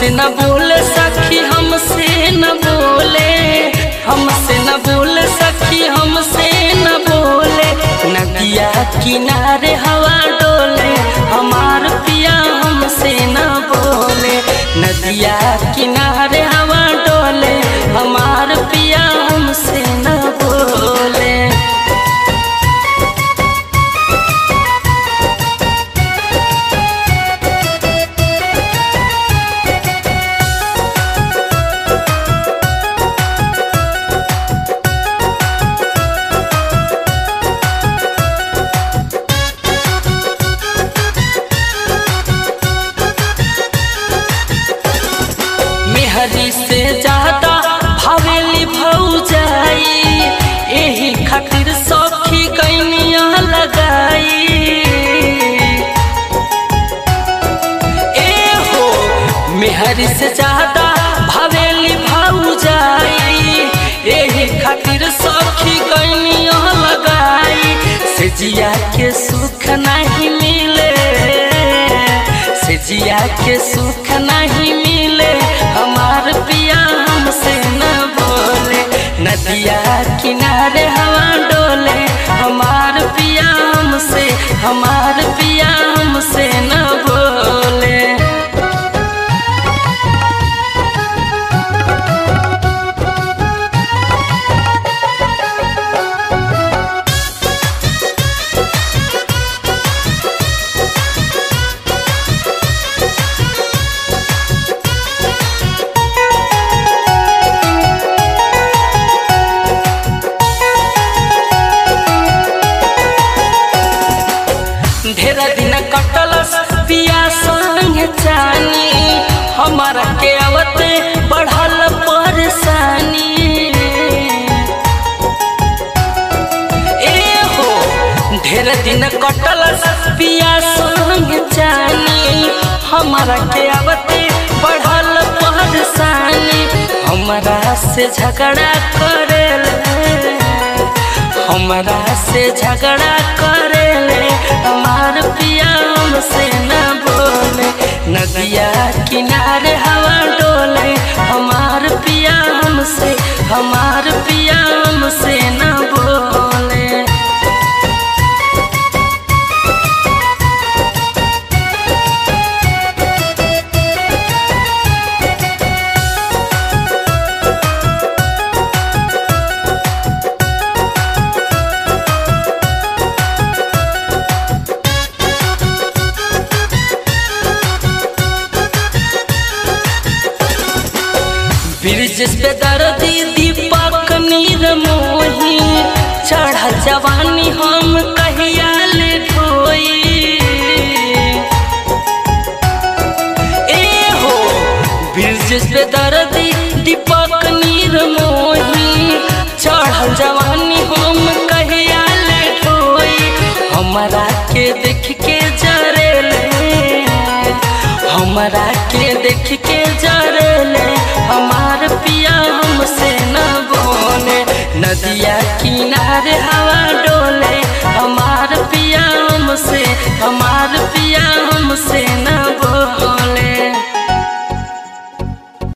हमसे न बोले सखी हमसे न बोले, हमसे न बोले सखी हमसे न बोले। नदिया किनारे हवा डोले हमार पिया हमसे न बोले। नदिया किनारे हवा डोले हमार पिया हमसे न बोले। मेहरी से ज्यादा भावेली भौजाई, यही खातिर सखी कैनिया लगाई। ए हो मेहरी से ज्यादा भावेली भौजाई, यही खातिर सखी कैनिया लगाई। सेजिया के सुख नहीं मिले, सेजिया के सुख नहीं मिले हमार पिया हमसे न बोले। नदिया किनारे हवा डोले हमार पिया हमसे, हमार पिया हमसे न बोले। ढेर दिन कटलस पिया संग जानी, हमारा के आवते बढ़ल परेशानी। ए हो ढेर दिन कटलस पिया संग जानी, हमारा के आवते बढ़ल परेशानी। हमरा से झगड़ा करेले, हमरा से झगड़ा करेले हमार पिया हमसे न बोले। नदिया किनारे हवा डोले हमार पिया हमसे, हमार पिया हमसे न बोले। ब्रिजेश पे दर्दी दीपक नीर मोही, चढ़ल जवानी हम कहिया ले ढोई। ए हो ब्रिजेश पे दर्दी दीपक नीर मोही, चढ़ल जवानी हम कहिया ले ढोई। हमरा के देख के जरेले, हमरा के देख के जरेले हमार पिया हमसे न बोले। नदिया किनारे हवा